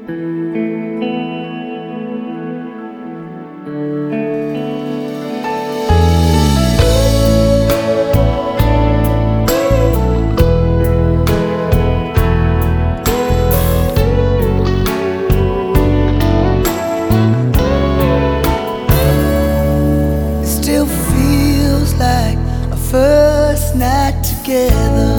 Still feels like our first night together.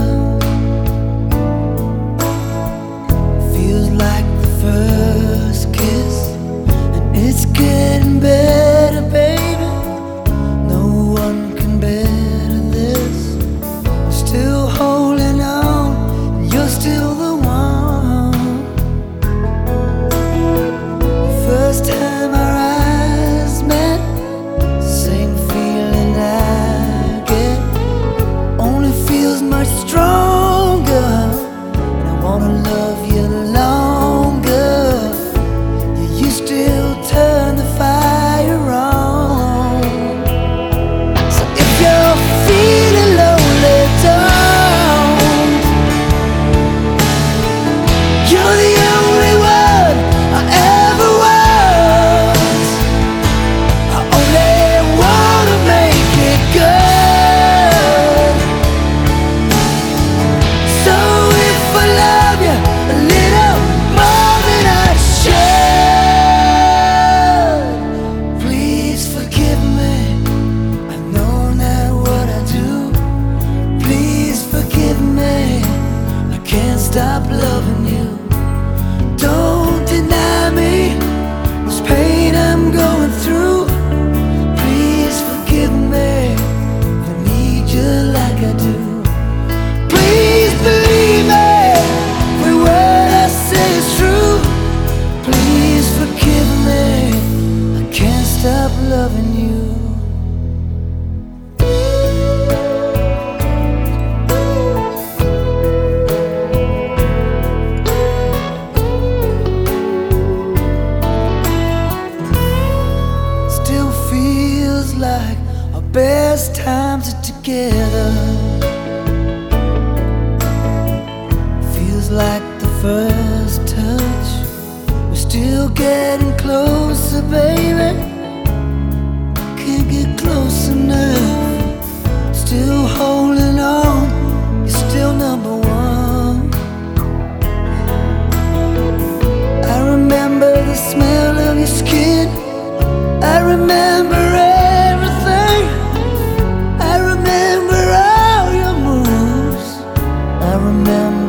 Feels like the first kiss, and it's getting better, baby. No one can better this. I'm still holding on, and you're still the one. The first time our eyes met, same feeling I get, only feels much stronger. And I wanna love you longer. You still turn the fire on. So if you're feeling lonely, don't. You're the only one I ever was. I only wanna make it good. So if I love you a little more than I should, please forgive me. I know not what I do. Please forgive me. I can't stop loving you. Don't deny me this pain I'm going through. Please forgive me. I need you like I do. Please believe me. Every word I say is true. Please forgive me. I can't stop loving you. Still feels like our best times are together. Feels like the first touch. We're still getting closer, baby. Can't get close enough. Still holding on. You're still number one. I remember the smell of your skin. I remember everything. I remember all your moves. I remember